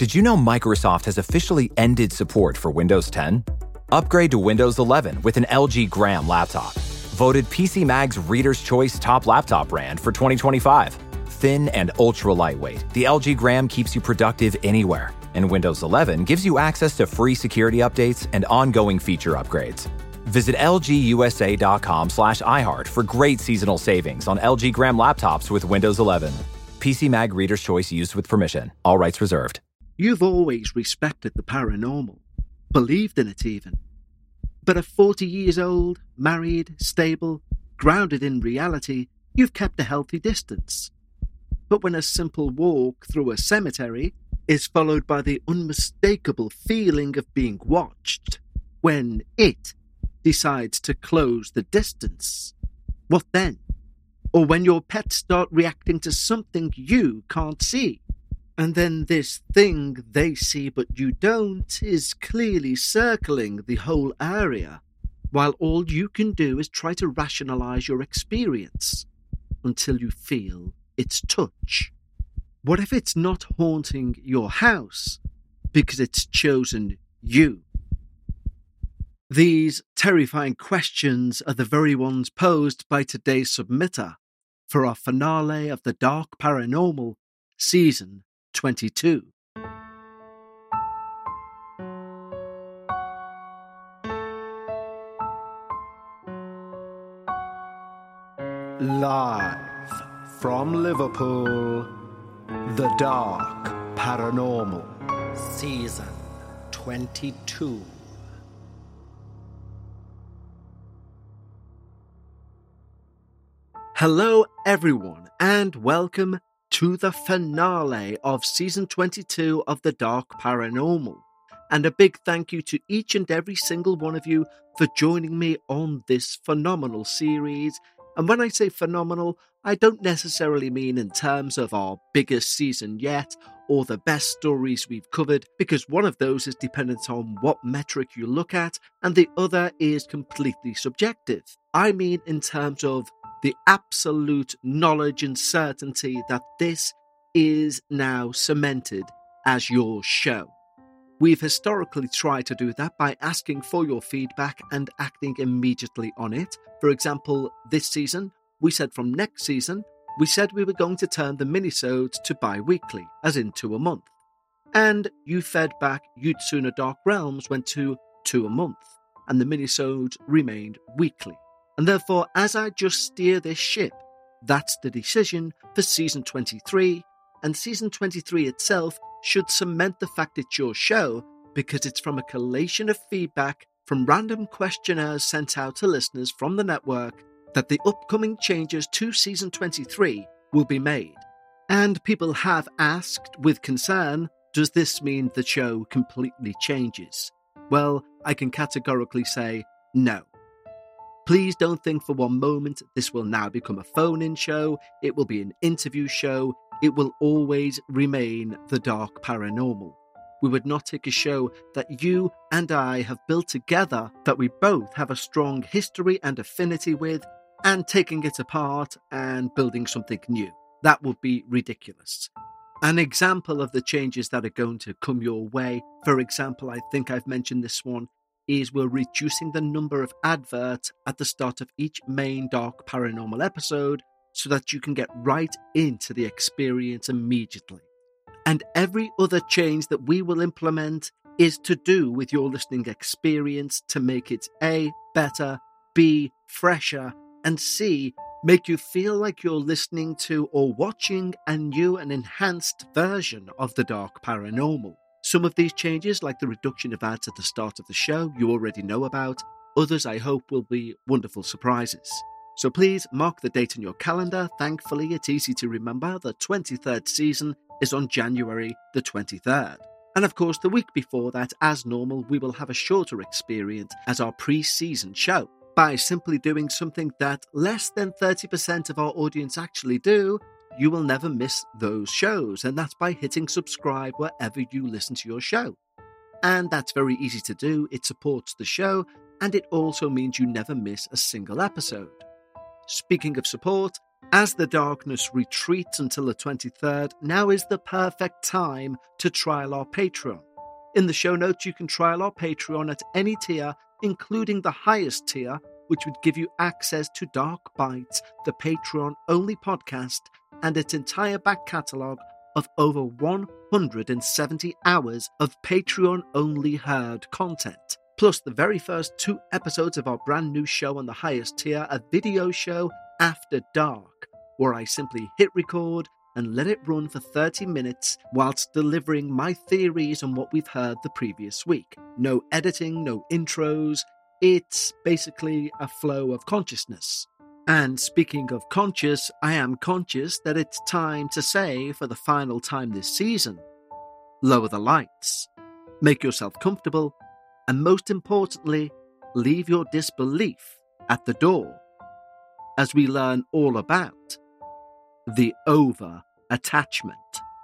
Did you know Microsoft has officially ended support for Windows 10? Upgrade to Windows 11 with an LG Gram laptop. Voted PC Mag's Reader's Choice Top Laptop Brand for 2025. Thin and ultra lightweight, the LG Gram keeps you productive anywhere. And Windows 11 gives you access to free security updates and ongoing feature upgrades. Visit lgusa.com/iHeart for great seasonal savings on LG Gram laptops with Windows 11. PC Mag Reader's Choice used with permission. All rights reserved. You've always respected the paranormal, believed in it even. But at 40 years old, married, stable, grounded in reality, you've kept a healthy distance. But when a simple walk through a cemetery is followed by the unmistakable feeling of being watched, when it decides to close the distance, what then? Or when your pets start reacting to something you can't see, and then this thing they see but you don't is clearly circling the whole area, while all you can do is try to rationalize your experience until you feel its touch. What if it's not haunting your house because it's chosen you? These terrifying questions are the very ones posed by today's submitter for our finale of The Dark Paranormal, Season 22. Live from Liverpool, The Dark Paranormal, Season 22. Hello everyone, and welcome to the finale of Season 22 of The Dark Paranormal. And a big thank you to each and every single one of you for joining me on this phenomenal series. And when I say phenomenal, I don't necessarily mean in terms of our biggest season yet or the best stories we've covered, because one of those is dependent on what metric you look at and the other is completely subjective. I mean in terms of the absolute knowledge and certainty that this is now cemented as your show. We've historically tried to do that by asking for your feedback and acting immediately on it. For example, this season, we said from next season, we said we were going to turn the minisodes to bi-weekly, as in 2 a month. And you fed back You'd Sooner Dark Realms went to 2 a month, and the minisodes remained weekly. And therefore, as I just steer this ship, that's the decision for Season 23, and Season 23 itself should cement the fact it's your show because it's from a collation of feedback from random questionnaires sent out to listeners from the network that the upcoming changes to Season 23 will be made. And people have asked with concern, does this mean the show completely changes? Well, I can categorically say no. Please don't think for one moment this will now become a phone-in show, it will be an interview show, it will always remain The Dark Paranormal. We would not take a show that you and I have built together, that we both have a strong history and affinity with, and taking it apart and building something new. That would be ridiculous. An example of the changes that are going to come your way, for example, I think I've mentioned this one, is we're reducing the number of adverts at the start of each main Dark Paranormal episode so that you can get right into the experience immediately. And every other change that we will implement is to do with your listening experience to make it A, better, B, fresher, and C, make you feel like you're listening to or watching a new and enhanced version of The Dark Paranormal. Some of these changes, like the reduction of ads at the start of the show, you already know about. Others, I hope, will be wonderful surprises. So please mark the date on your calendar. Thankfully, it's easy to remember. The 23rd season is on January the 23rd. And of course, the week before that, as normal, we will have a shorter experience as our pre-season show. By simply doing something that less than 30% of our audience actually do, you will never miss those shows, and that's by hitting subscribe wherever you listen to your show. And that's very easy to do. It supports the show, and it also means you never miss a single episode. Speaking of support, As the darkness retreats until the 23rd, now is the perfect time to trial our Patreon. In the show notes, you can trial our Patreon at any tier, including the highest tier, which would give you access to Dark Bites, the Patreon-only podcast, and its entire back catalogue of over 170 hours of Patreon-only heard content. Plus the very first 2 episodes of our brand new show on the highest tier, a video show After Dark, where I simply hit record and let it run for 30 minutes whilst delivering my theories on what we've heard the previous week. No editing, no intros. It's basically a flow of consciousness. And speaking of conscious, I am conscious that it's time to say, for the final time this season, lower the lights, make yourself comfortable, and most importantly, leave your disbelief at the door, as we learn all about the over-attachment.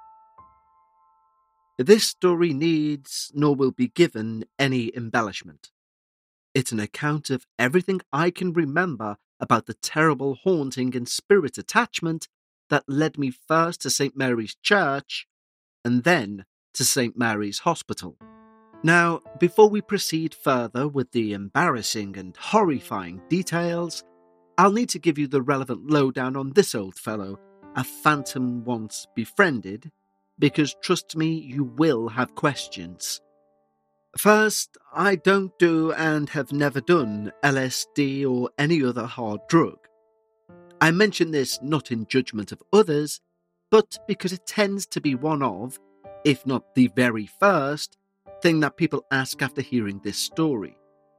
This story needs, nor will be given, any embellishment. It's an account of everything I can remember about the terrible haunting and spirit attachment that led me first to St. Mary's Church and then to St. Mary's Hospital. Now, before we proceed further with the embarrassing and horrifying details, I'll need to give you the relevant lowdown on this old fellow, a phantom once befriended, because trust me, you will have questions. First, I don't do and have never done LSD or any other hard drug. I mention this not in judgment of others, but because it tends to be one of, if not the very first, thing that people ask after hearing this story.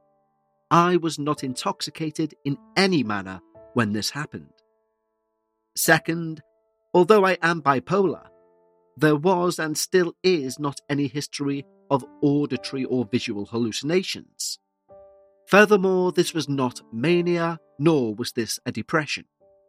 I was not intoxicated in any manner when this happened. Second, although I am bipolar, there was and still is not any history of auditory or visual hallucinations. Furthermore, this was not mania, nor was this a depression.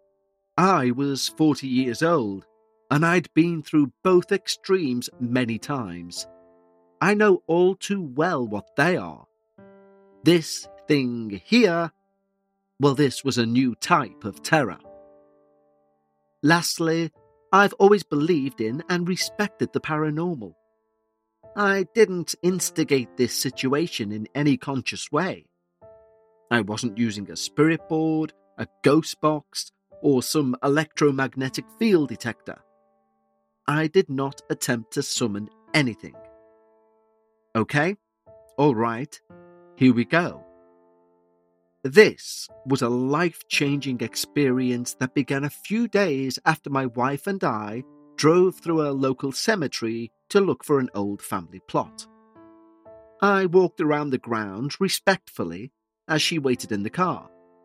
I was 40 years old, and I'd been through both extremes many times. I know all too well what they are. This thing here, well, this was a new type of terror. Lastly, I've always believed in and respected the paranormal. I didn't instigate this situation in any conscious way. I wasn't using a spirit board, a ghost box, or some electromagnetic field detector. I did not attempt to summon anything. Okay? All right. Here we go. This was a life-changing experience that began a few days after my wife and I drove through a local cemetery to look for an old family plot. I walked around the grounds respectfully as she waited in the car.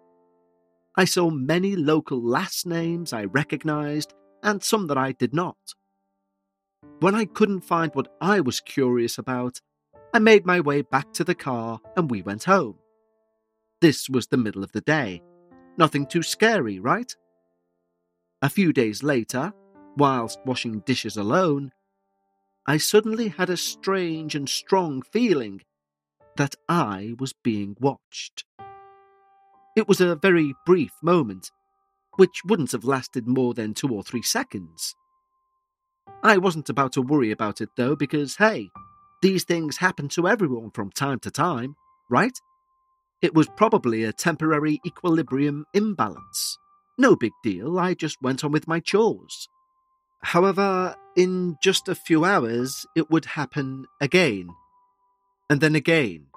I saw many local last names I recognized and some that I did not. When I couldn't find what I was curious about, I made my way back to the car and we went home. This was the middle of the day. Nothing too scary, right? A few days later, whilst washing dishes alone, I suddenly had a strange and strong feeling that I was being watched. It was a very brief moment, which wouldn't have lasted more than 2 or 3 seconds. I wasn't about to worry about it though, because hey, these things happen to everyone from time to time, right? It was probably a temporary equilibrium imbalance. No big deal, I just went on with my chores. However, in just a few hours, it would happen again. And then again.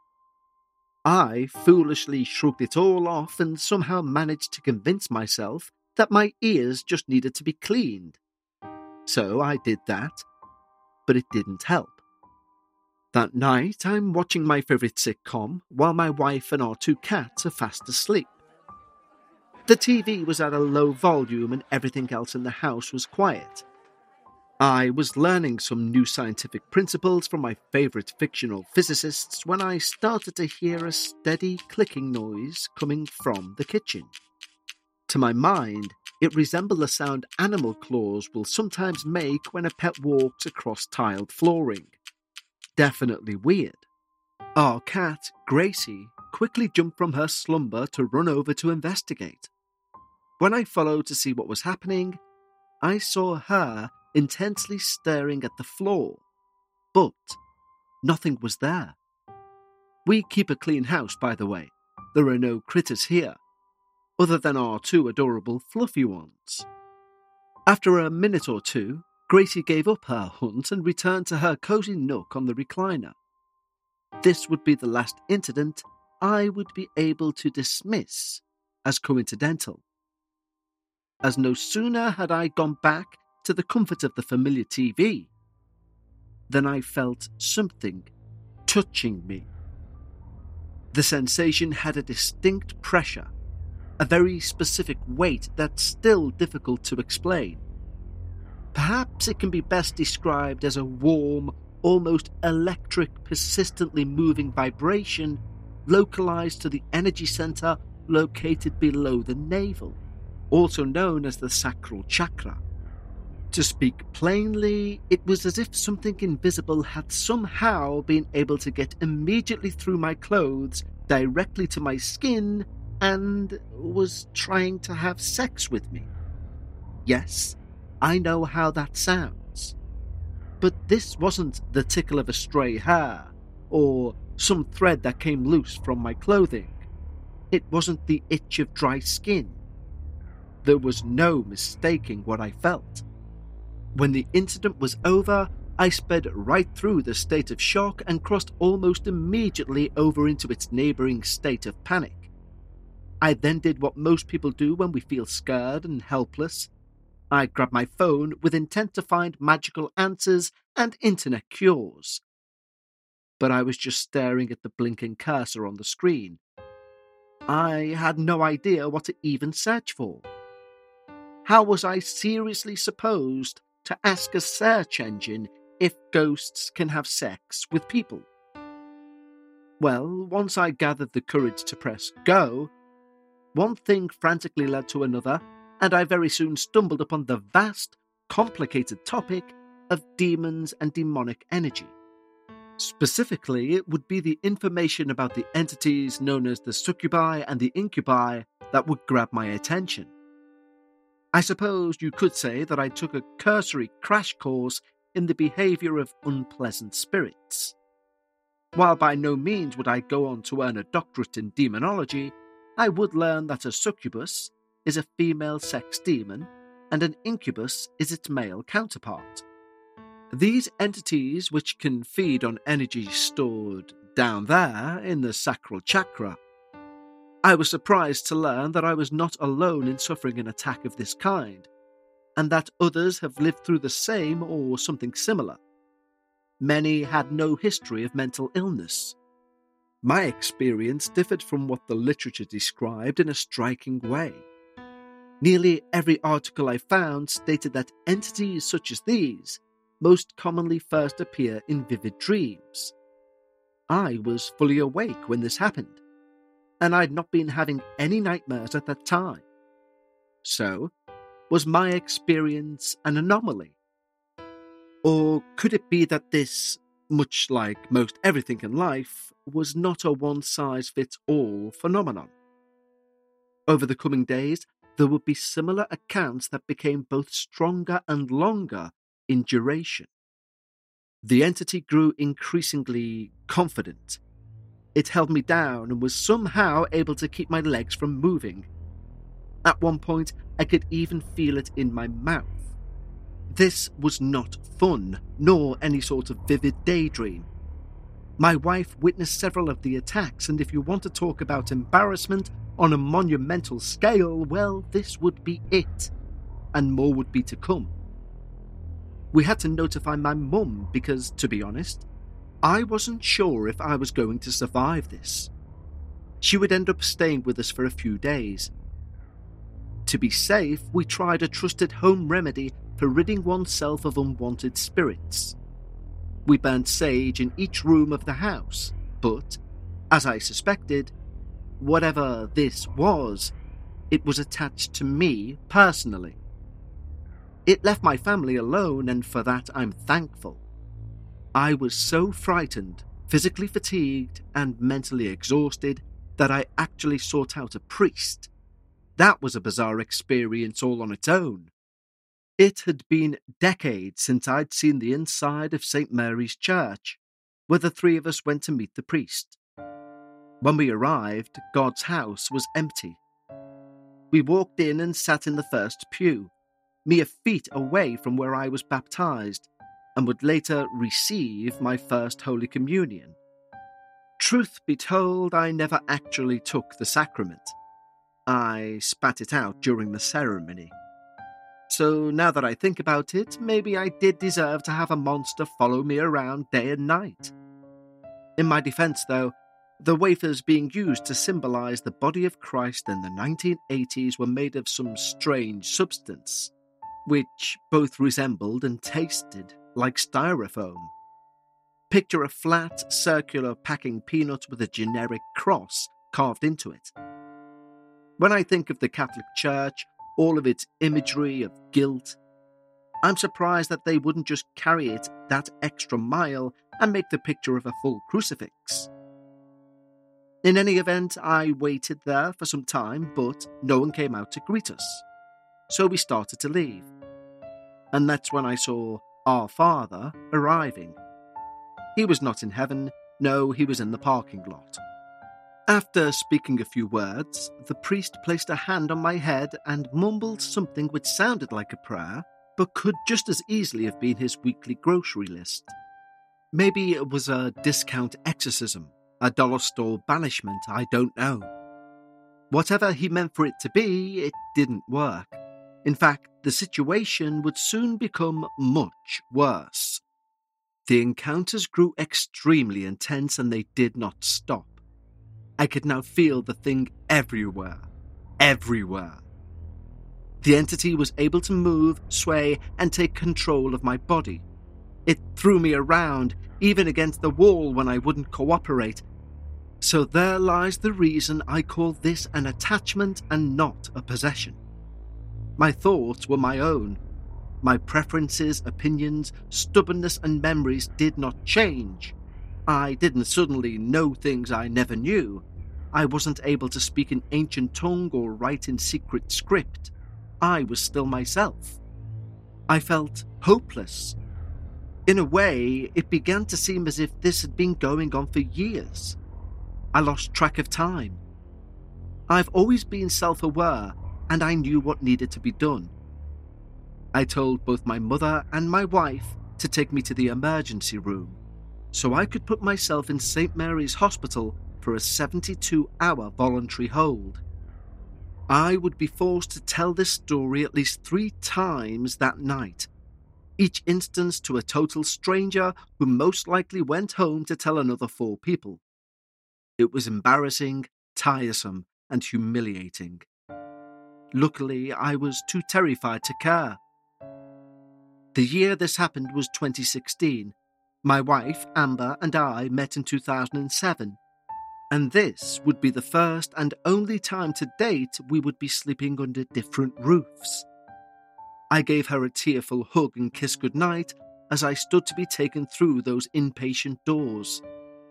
I foolishly shrugged it all off and somehow managed to convince myself that my ears just needed to be cleaned. So I did that, but it didn't help. That night, I'm watching my favourite sitcom while my wife and our 2 cats are fast asleep. The TV was at a low volume and everything else in the house was quiet. I was learning some new scientific principles from my favourite fictional physicists when I started to hear a steady clicking noise coming from the kitchen. To my mind, it resembled the sound animal claws will sometimes make when a pet walks across tiled flooring. Definitely weird. Our cat, Gracie, quickly jumped from her slumber to run over to investigate. When I followed to see what was happening, I saw her intensely staring at the floor, but nothing was there. We keep a clean house, by the way. There are no critters here, other than our 2 adorable fluffy ones. After a minute or 2, Gracie gave up her hunt and returned to her cosy nook on the recliner. This would be the last incident I would be able to dismiss as coincidental, as no sooner had I gone back to the comfort of the familiar TV than I felt something touching me. The sensation had a distinct pressure, a very specific weight that's still difficult to explain. Perhaps it can be best described as a warm, almost electric, persistently moving vibration localized to the energy center located below the navel, also known as the sacral chakra. To speak plainly, it was as if something invisible had somehow been able to get immediately through my clothes, directly to my skin, and was trying to have sex with me. Yes, I know how that sounds. But this wasn't the tickle of a stray hair, or some thread that came loose from my clothing. It wasn't the itch of dry skin. There was no mistaking what I felt. When the incident was over, I sped right through the state of shock and crossed almost immediately over into its neighbouring state of panic. I then did what most people do when we feel scared and helpless. I grabbed my phone with intent to find magical answers and internet cures. But I was just staring at the blinking cursor on the screen. I had no idea what to even search for. How was I seriously supposed to ask a search engine if ghosts can have sex with people? Well, once I gathered the courage to press go, one thing frantically led to another, and I very soon stumbled upon the vast, complicated topic of demons and demonic energy. Specifically, it would be the information about the entities known as the succubi and the incubi that would grab my attention. I suppose you could say that I took a cursory crash course in the behaviour of unpleasant spirits. While by no means would I go on to earn a doctorate in demonology, I would learn that a succubus is a female sex demon and an incubus is its male counterpart. These entities, which can feed on energy stored down there in the sacral chakra. I was surprised to learn that I was not alone in suffering an attack of this kind, and that others have lived through the same or something similar. Many had no history of mental illness. My experience differed from what the literature described in a striking way. Nearly every article I found stated that entities such as these most commonly first appear in vivid dreams. I was fully awake when this happened, and I'd not been having any nightmares at that time. So, was my experience an anomaly? Or could it be that this, much like most everything in life, was not a one-size-fits-all phenomenon? Over the coming days, there would be similar accounts that became both stronger and longer in duration. The entity grew increasingly confident. It held me down and was somehow able to keep my legs from moving. At one point, I could even feel it in my mouth. This was not fun, nor any sort of vivid daydream. My wife witnessed several of the attacks, and if you want to talk about embarrassment on a monumental scale, well, this would be it, and more would be to come. We had to notify my mum because, to be honest, I wasn't sure if I was going to survive this. She would end up staying with us for a few days. To be safe, we tried a trusted home remedy for ridding oneself of unwanted spirits. We burnt sage in each room of the house, but, as I suspected, whatever this was, it was attached to me personally. It left my family alone, and for that I'm thankful. I was so frightened, physically fatigued, and mentally exhausted that I actually sought out a priest. That was a bizarre experience all on its own. It had been decades since I'd seen the inside of St. Mary's Church, where the three of us went to meet the priest. When we arrived, God's house was empty. We walked in and sat in the first pew, mere feet away from where I was baptized, and would later receive my first Holy Communion. Truth be told, I never actually took the sacrament. I spat it out during the ceremony. So now that I think about it, maybe I did deserve to have a monster follow me around day and night. In my defense, though, the wafers being used to symbolize the body of Christ in the 1980s were made of some strange substance, which both resembled and tasted like styrofoam. Picture a flat, circular packing peanut with a generic cross carved into it. When I think of the Catholic Church, all of its imagery of guilt, I'm surprised that they wouldn't just carry it that extra mile and make the picture of a full crucifix. In any event, I waited there for some time, but no one came out to greet us. So we started to leave. And that's when I saw our Father arriving. He was not in heaven, no, he was in the parking lot. After speaking a few words, the priest placed a hand on my head and mumbled something which sounded like a prayer, but could just as easily have been his weekly grocery list. Maybe it was a discount exorcism, a dollar store banishment, I don't know. Whatever he meant for it to be, it didn't work. In fact, the situation would soon become much worse. The encounters grew extremely intense and they did not stop. I could now feel the thing everywhere. The entity was able to move, sway, and take control of my body. It threw me around, even against the wall when I wouldn't cooperate. So there lies the reason I call this an attachment and not a possession. My thoughts were my own. My preferences, opinions, stubbornness, and memories did not change. I didn't suddenly know things I never knew. I wasn't able to speak in ancient tongue or write in secret script. I was still myself. I felt hopeless. In a way, it began to seem as if this had been going on for years. I lost track of time. I've always been self-aware, and I knew what needed to be done. I told both my mother and my wife to take me to the emergency room, so I could put myself in St. Mary's Hospital for a 72-hour voluntary hold. I would be forced to tell this story at least 3 times that night, each instance to a total stranger who most likely went home to tell another 4 people. It was embarrassing, tiresome, and humiliating. Luckily, I was too terrified to care. The year this happened was 2016. My wife, Amber, and I met in 2007. And this would be the first and only time to date we would be sleeping under different roofs. I gave her a tearful hug and kiss goodnight as I stood to be taken through those inpatient doors.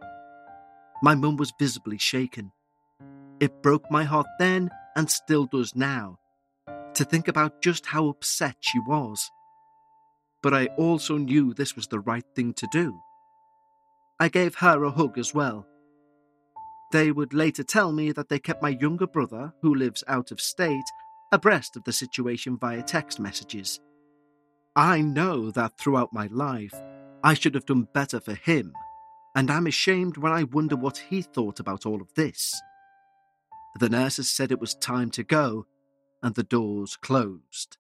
My mum was visibly shaken. It broke my heart then and still does now, to think about just how upset she was. But I also knew this was the right thing to do. I gave her a hug as well. They would later tell me that they kept my younger brother, who lives out of state, abreast of the situation via text messages. I know that throughout my life, I should have done better for him, and I'm ashamed when I wonder what he thought about all of this. The nurses said it was time to go, and the doors closed.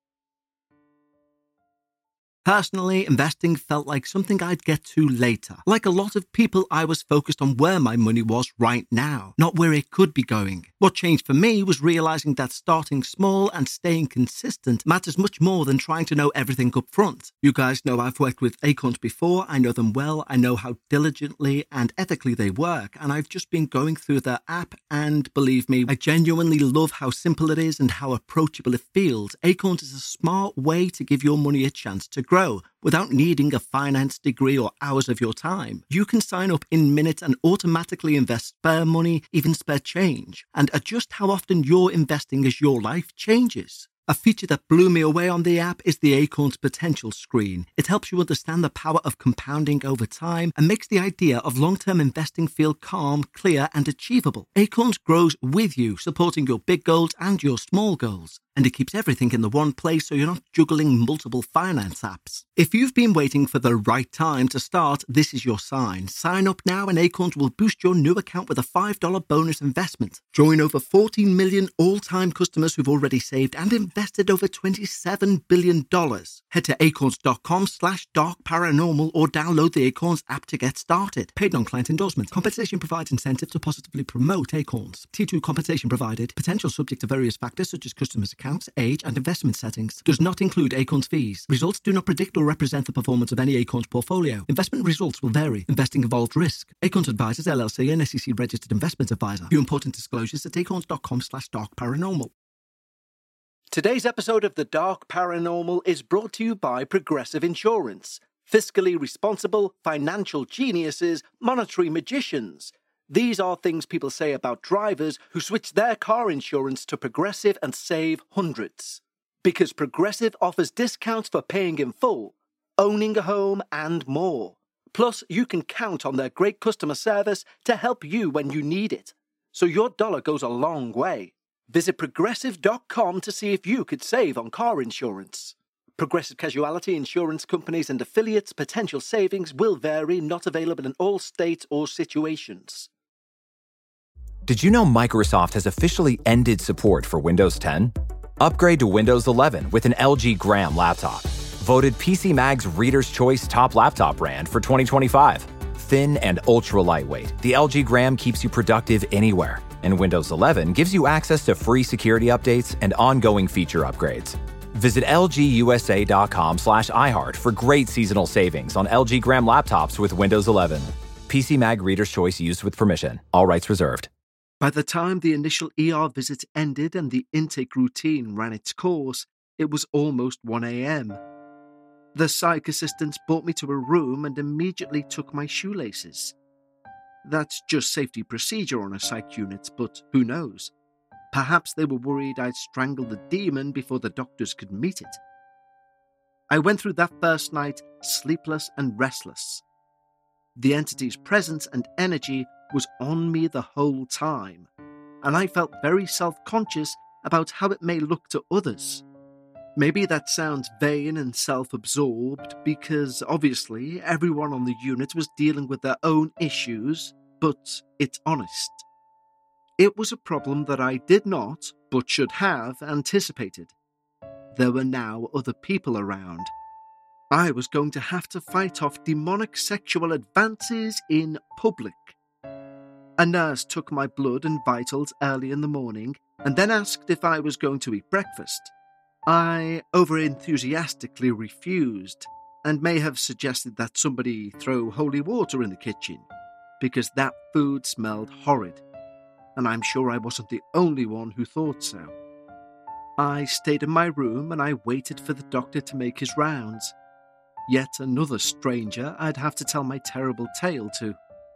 Personally, investing felt like something I'd get to later. Like a lot of people, I was focused on where my money was right now, not where it could be going. What changed for me was realizing that starting small and staying consistent matters much more than trying to know everything up front. You guys know I've worked with Acorns before, I know them well, I know how diligently and ethically they work, and I've just been going through their app, and believe me, I genuinely love how simple it is and how approachable it feels. Acorns is a smart way to give your money a chance to grow. grow without needing a finance degree or hours of your time. You can sign up in minutes and automatically invest spare money, even spare change, and adjust how often you're investing as your life changes. A feature that blew me away on the app is the Acorns Potential screen. It helps you understand the power of compounding over time and makes the idea of long-term investing feel calm, clear, and achievable. Acorns grows with you, supporting your big goals and your small goals. And it keeps everything in the one place so you're not juggling multiple finance apps. If you've been waiting for the right time to start, this is your sign. Sign up now and Acorns will boost your new account with a $5 bonus investment. Join over 14 million all-time customers who've already saved and invested over $27 billion. Head to acorns.com/darkparanormal or download the Acorns app to get started. Paid non-client endorsement. Compensation provides incentive to positively promote Acorns. T2 compensation provided. Potential subject to various factors such as customers' accounts, age, and investment settings. Does not include Acorns fees. Results do not predict or represent the performance of any Acorns portfolio. Investment results will vary. Investing involves risk. Acorns Advisors, LLC, an SEC-registered investment advisor. View important disclosures at acorns.com/darkparanormal. Today's episode of The Dark Paranormal is brought to you by Progressive Insurance. Fiscally responsible, financial geniuses, monetary magicians. These are things people say about drivers who switch their car insurance to Progressive and save hundreds. Because Progressive offers discounts for paying in full, owning a home, and more. Plus, you can count on their great customer service to help you when you need it. So your dollar goes a long way. Visit Progressive.com to see if you could save on car insurance. Progressive Casualty Insurance Companies and affiliates' potential savings will vary, not available in all states or situations. Did you know Microsoft has officially ended support for Windows 10? Upgrade to Windows 11 with an LG Gram laptop. Voted PC Mag's Reader's Choice Top Laptop Brand for 2025. Thin and ultra lightweight, the LG Gram keeps you productive anywhere. And Windows 11 gives you access to free security updates and ongoing feature upgrades. Visit lgusa.com/iHeart for great seasonal savings on LG Gram laptops with Windows 11. PC Mag Reader's Choice used with permission. All rights reserved. By the time the initial ER visit ended and the intake routine ran its course, it was almost 1 a.m. The psych assistants brought me to a room and immediately took my shoelaces. That's just safety procedure on a psych unit, but who knows? Perhaps they were worried I'd strangled the demon before the doctors could meet it. I went through that first night sleepless and restless. The entity's presence and energy was on me the whole time, and I felt very self-conscious about how it may look to others. Maybe that sounds vain and self-absorbed because obviously everyone on the unit was dealing with their own issues, but it's honest. It was a problem that I did not, but should have, anticipated. There were now other people around. I was going to have to fight off demonic sexual advances in public. A nurse took my blood and vitals early in the morning and then asked if I was going to eat breakfast. I over-enthusiastically refused and may have suggested that somebody throw holy water in the kitchen because that food smelled horrid, and I'm sure I wasn't the only one who thought so. I stayed in my room and I waited for the doctor to make his rounds. Yet another stranger I'd have to tell my terrible tale to.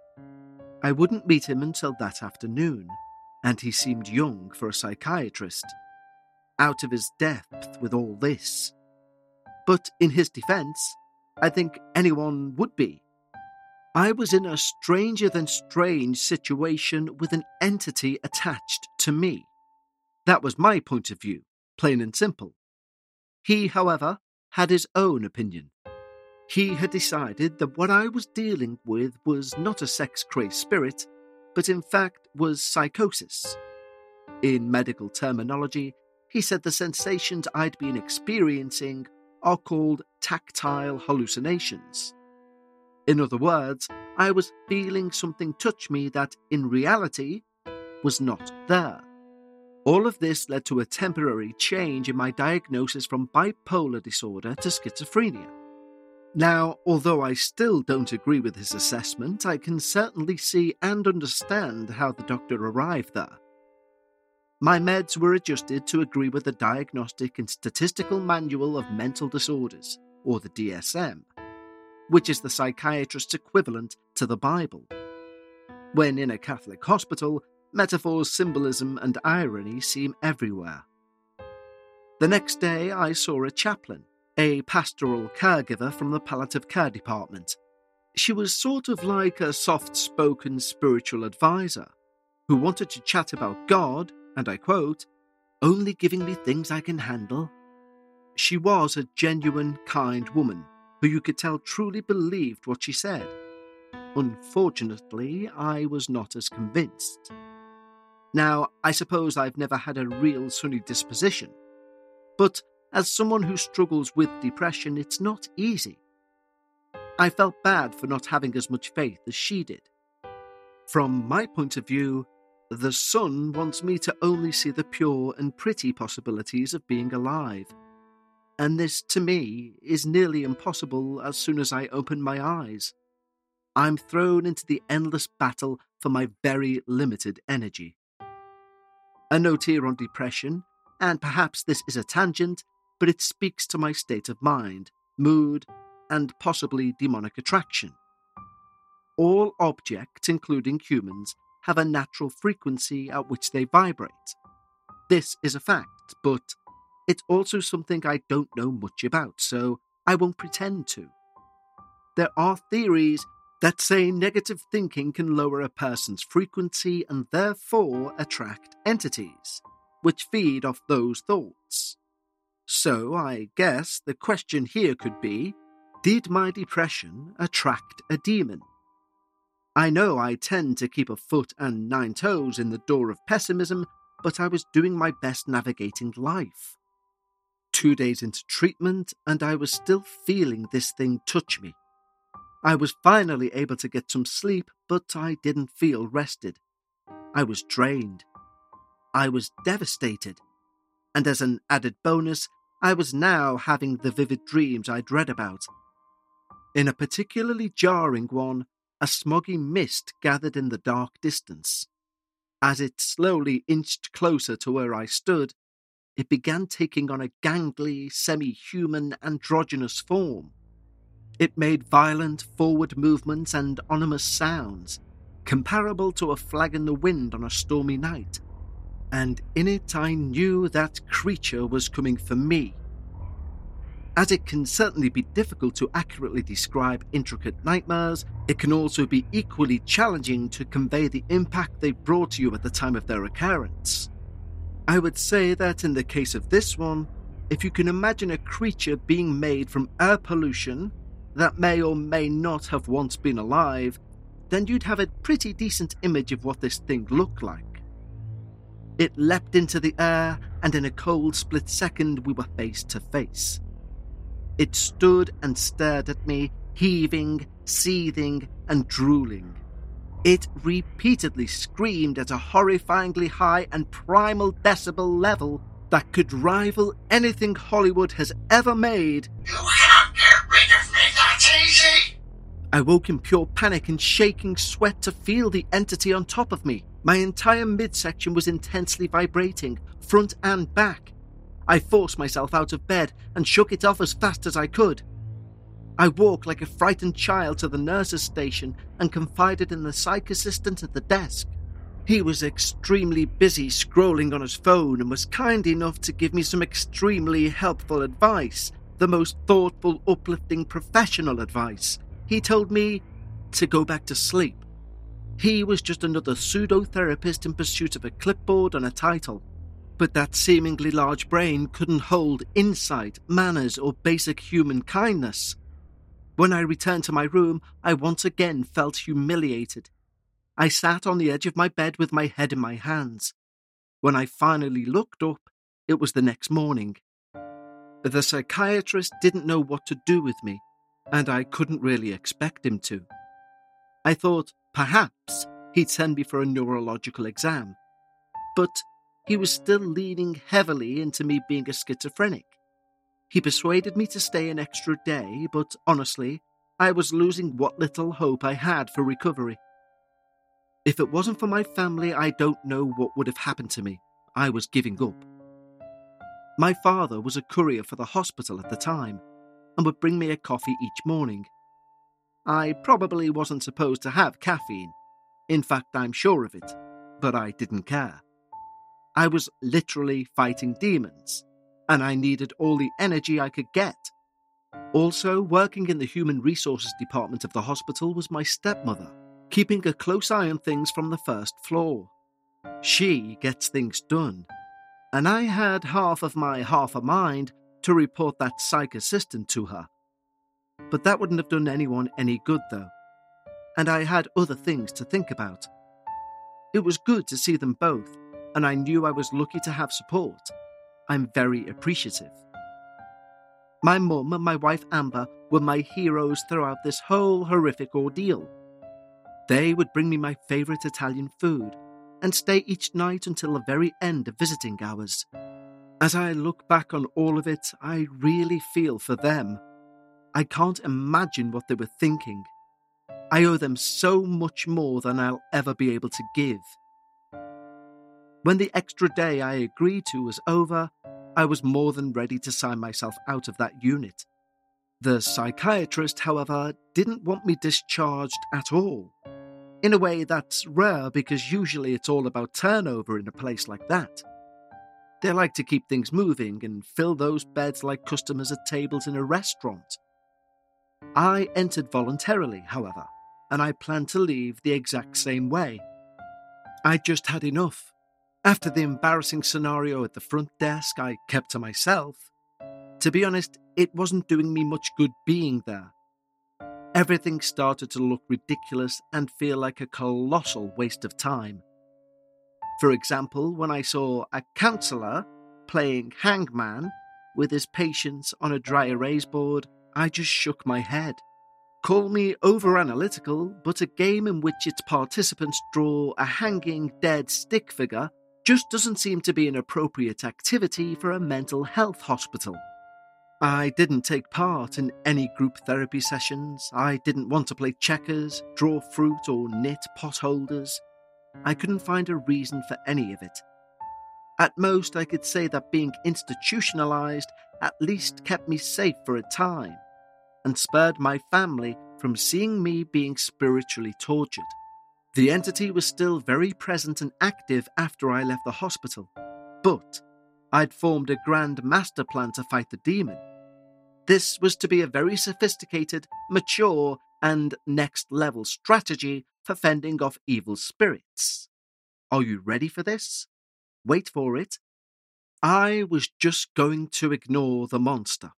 I wouldn't meet him until that afternoon, and he seemed young for a psychiatrist, out of his depth with all this. But in his defense, I think anyone would be. I was in a stranger-than-strange situation with an entity attached to me. That was my point of view, plain and simple. He, however, had his own opinion. He had decided that what I was dealing with was not a sex-crazed spirit, but in fact was psychosis. In medical terminology, he said the sensations I'd been experiencing are called tactile hallucinations. In other words, I was feeling something touch me that, in reality, was not there. All of this led to a temporary change in my diagnosis from bipolar disorder to schizophrenia. Now, although I still don't agree with his assessment, I can certainly see and understand how the doctor arrived there. My meds were adjusted to agree with the Diagnostic and Statistical Manual of Mental Disorders, or the DSM, which is the psychiatrist's equivalent to the Bible. When in a Catholic hospital, metaphors, symbolism, and irony seem everywhere. The next day, I saw a chaplain, a pastoral caregiver from the palliative care department. She was sort of like a soft-spoken spiritual advisor who wanted to chat about God, and I quote, "only giving me things I can handle." She was a genuine, kind woman who you could tell truly believed what she said. Unfortunately, I was not as convinced. Now, I suppose I've never had a real sunny disposition, but as someone who struggles with depression, it's not easy. I felt bad for not having as much faith as she did. From my point of view, the sun wants me to only see the pure and pretty possibilities of being alive. And this, to me, is nearly impossible as soon as I open my eyes. I'm thrown into the endless battle for my very limited energy. A note here on depression, and perhaps this is a tangent, but it speaks to my state of mind, mood, and possibly demonic attraction. All objects, including humans, have a natural frequency at which they vibrate. This is a fact, but it's also something I don't know much about, so I won't pretend to. There are theories that say negative thinking can lower a person's frequency and therefore attract entities, which feed off those thoughts. So I guess the question here could be, did my depression attract a demon? I know I tend to keep a foot and 9 toes in the door of pessimism, but I was doing my best navigating life. 2 days into treatment, and I was still feeling this thing touch me. I was finally able to get some sleep, but I didn't feel rested. I was drained. I was devastated. And as an added bonus, I was now having the vivid dreams I'd read about. In a particularly jarring one, a smoggy mist gathered in the dark distance. As it slowly inched closer to where I stood, it began taking on a gangly, semi-human, androgynous form. It made violent forward movements and ominous sounds, comparable to a flag in the wind on a stormy night. And in it I knew that creature was coming for me. As it can certainly be difficult to accurately describe intricate nightmares, it can also be equally challenging to convey the impact they brought to you at the time of their occurrence. I would say that in the case of this one, if you can imagine a creature being made from air pollution that may or may not have once been alive, then you'd have a pretty decent image of what this thing looked like. It leapt into the air, and in a cold split second we were face to face. It stood and stared at me, heaving, seething, and drooling. It repeatedly screamed at a horrifyingly high and primal decibel level that could rival anything Hollywood has ever made. You can't get rid of me that easy! I woke in pure panic and shaking sweat to feel the entity on top of me. My entire midsection was intensely vibrating, front and back. I forced myself out of bed and shook it off as fast as I could. I walked like a frightened child to the nurse's station and confided in the psych assistant at the desk. He was extremely busy scrolling on his phone and was kind enough to give me some extremely helpful advice, the most thoughtful, uplifting, professional advice. He told me to go back to sleep. He was just another pseudo-therapist in pursuit of a clipboard and a title. But that seemingly large brain couldn't hold insight, manners, or basic human kindness. When I returned to my room, I once again felt humiliated. I sat on the edge of my bed with my head in my hands. When I finally looked up, it was the next morning. The psychiatrist didn't know what to do with me, and I couldn't really expect him to. I thought perhaps he'd send me for a neurological exam, but he was still leaning heavily into me being a schizophrenic. He persuaded me to stay an extra day, but honestly, I was losing what little hope I had for recovery. If it wasn't for my family, I don't know what would have happened to me. I was giving up. My father was a courier for the hospital at the time, and would bring me a coffee each morning. I probably wasn't supposed to have caffeine. In fact, I'm sure of it, but I didn't care. I was literally fighting demons, and I needed all the energy I could get. Also, working in the human resources department of the hospital was my stepmother, keeping a close eye on things from the first floor. She gets things done, and I had half a mind to report that psych assistant to her. But that wouldn't have done anyone any good, though, and I had other things to think about. It was good to see them both, and I knew I was lucky to have support. I'm very appreciative. My mum and my wife Amber were my heroes throughout this whole horrific ordeal. They would bring me my favourite Italian food and stay each night until the very end of visiting hours. As I look back on all of it, I really feel for them. I can't imagine what they were thinking. I owe them so much more than I'll ever be able to give. When the extra day I agreed to was over, I was more than ready to sign myself out of that unit. The psychiatrist, however, didn't want me discharged at all. In a way that's rare because usually it's all about turnover in a place like that. They like to keep things moving and fill those beds like customers at tables in a restaurant. I entered voluntarily, however, and I planned to leave the exact same way. I just had enough. After the embarrassing scenario at the front desk, I kept to myself. To be honest, it wasn't doing me much good being there. Everything started to look ridiculous and feel like a colossal waste of time. For example, when I saw a counsellor playing hangman with his patients on a dry erase board, I just shook my head. Call me over-analytical, but a game in which its participants draw a hanging dead stick figure just doesn't seem to be an appropriate activity for a mental health hospital. I didn't take part in any group therapy sessions. I didn't want to play checkers, draw fruit, or knit potholders. I couldn't find a reason for any of it. At most, I could say that being institutionalized at least kept me safe for a time, and spared my family from seeing me being spiritually tortured. The entity was still very present and active after I left the hospital, but I'd formed a grand master plan to fight the demon. This was to be a very sophisticated, mature, and next-level strategy for fending off evil spirits. Are you ready for this? Wait for it. I was just going to ignore the monster.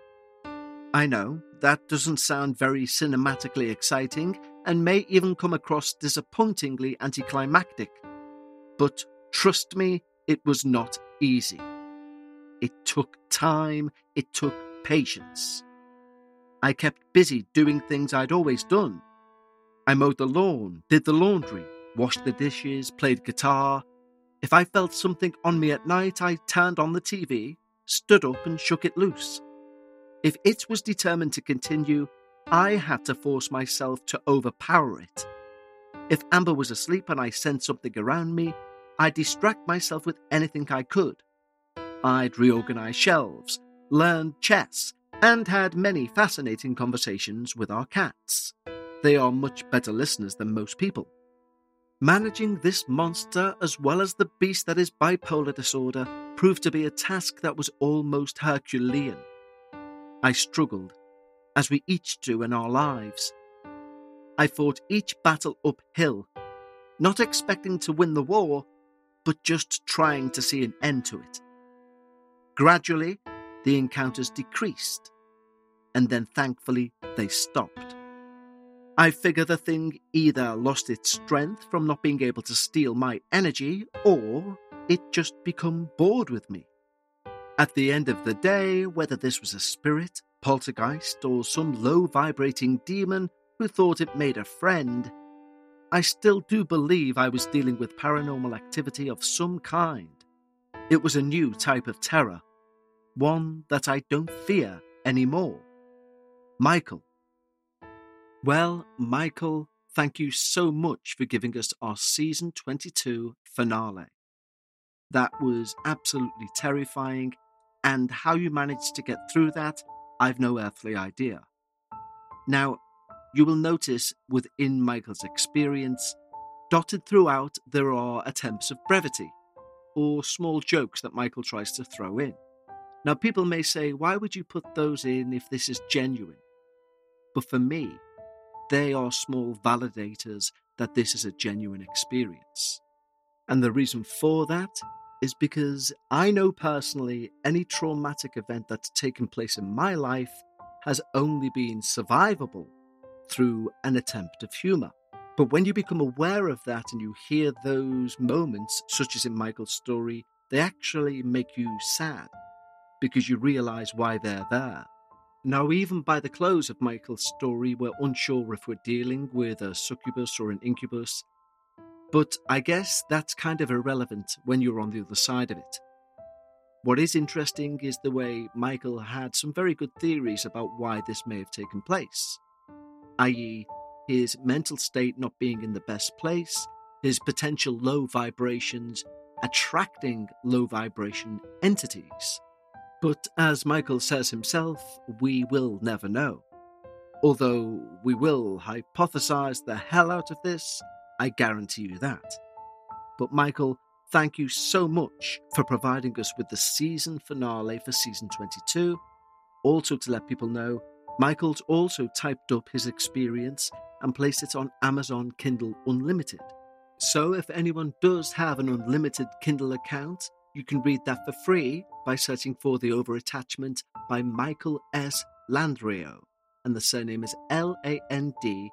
I know, that doesn't sound very cinematically exciting and may even come across disappointingly anticlimactic. But trust me, it was not easy. It took time, it took patience. I kept busy doing things I'd always done. I mowed the lawn, did the laundry, washed the dishes, played guitar. If I felt something on me at night, I turned on the TV, stood up and shook it loose. If it was determined to continue, I had to force myself to overpower it. If Amber was asleep and I sensed something around me, I'd distract myself with anything I could. I'd reorganize shelves, learned chess, and had many fascinating conversations with our cats. They are much better listeners than most people. Managing this monster, as well as the beast that is bipolar disorder, proved to be a task that was almost Herculean. I struggled, as we each do in our lives. I fought each battle uphill, not expecting to win the war, but just trying to see an end to it. Gradually, the encounters decreased, and then thankfully they stopped. I figure the thing either lost its strength from not being able to steal my energy, or it just become bored with me. At the end of the day, whether this was a spirit, poltergeist, or some low-vibrating demon who thought it made a friend, I still do believe I was dealing with paranormal activity of some kind. It was a new type of terror, one that I don't fear anymore. Michael. Well, Michael, thank you so much for giving us our Season 22 finale. That was absolutely terrifying, and how you managed to get through that, I've no earthly idea. Now, you will notice within Michael's experience, dotted throughout there are attempts of brevity, or small jokes that Michael tries to throw in. Now, people may say, why would you put those in if this is genuine? But for me, they are small validators that this is a genuine experience. And the reason for that is because I know personally any traumatic event that's taken place in my life has only been survivable through an attempt of humour. But when you become aware of that and you hear those moments, such as in Michael's story, they actually make you sad because you realise why they're there. Now, even by the close of Michael's story, we're unsure if we're dealing with a succubus or an incubus, but I guess that's kind of irrelevant when you're on the other side of it. What is interesting is the way Michael had some very good theories about why this may have taken place, i.e., his mental state not being in the best place, his potential low vibrations attracting low vibration entities. But as Michael says himself, we will never know. Although we will hypothesize the hell out of this, I guarantee you that. But Michael, thank you so much for providing us with the season finale for season 22. Also, to let people know, Michael's also typed up his experience and placed it on Amazon Kindle Unlimited. So if anyone does have an unlimited Kindle account, you can read that for free by searching for The Overattachment by Michael S. Landrio, and the surname is Landrio.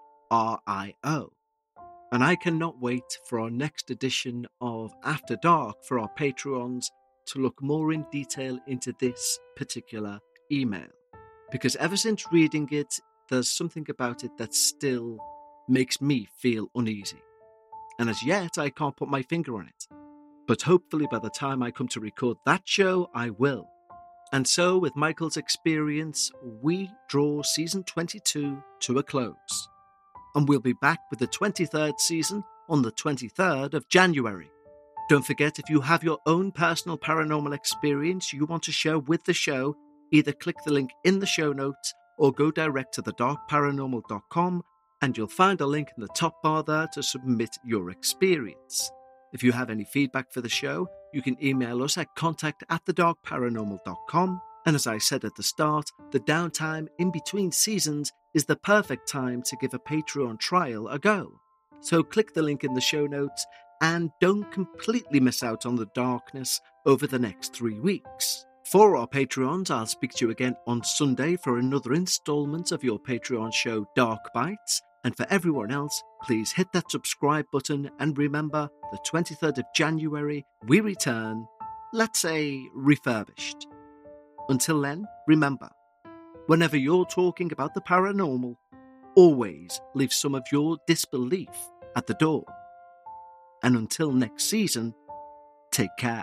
And I cannot wait for our next edition of After Dark for our Patreons to look more in detail into this particular email. Because ever since reading it, there's something about it that still makes me feel uneasy. And as yet, I can't put my finger on it. But hopefully by the time I come to record that show, I will. And so, with Michael's experience, we draw season 22 to a close. And we'll be back with the 23rd season on the 23rd of January. Don't forget, if you have your own personal paranormal experience you want to share with the show, either click the link in the show notes or go direct to thedarkparanormal.com and you'll find a link in the top bar there to submit your experience. If you have any feedback for the show, you can email us at contact@thedarkparanormal.com. And as I said at the start, the downtime in between seasons is the perfect time to give a Patreon trial a go. So click the link in the show notes and don't completely miss out on the darkness over the next 3 weeks. For our Patreons, I'll speak to you again on Sunday for another installment of your Patreon show, Dark Bites. And for everyone else, please hit that subscribe button and remember, the 23rd of January, we return, let's say, refurbished. Until then, remember, whenever you're talking about the paranormal, always leave some of your disbelief at the door. And until next season, take care.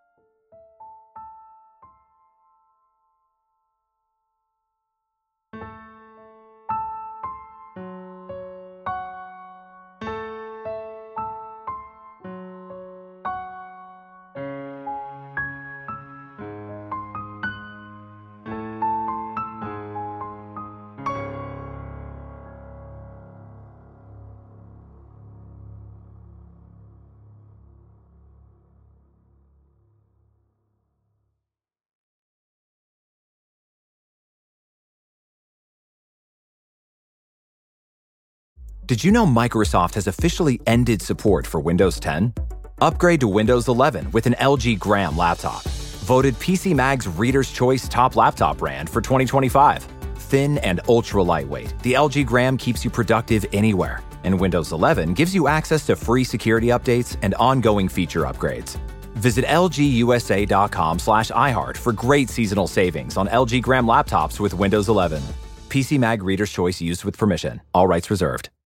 Did you know Microsoft has officially ended support for Windows 10? Upgrade to Windows 11 with an LG Gram laptop. Voted PC Mag's Reader's Choice Top Laptop Brand for 2025. Thin and ultra lightweight, the LG Gram keeps you productive anywhere. And Windows 11 gives you access to free security updates and ongoing feature upgrades. Visit lgusa.com/iHeart for great seasonal savings on LG Gram laptops with Windows 11. PC Mag Reader's Choice used with permission. All rights reserved.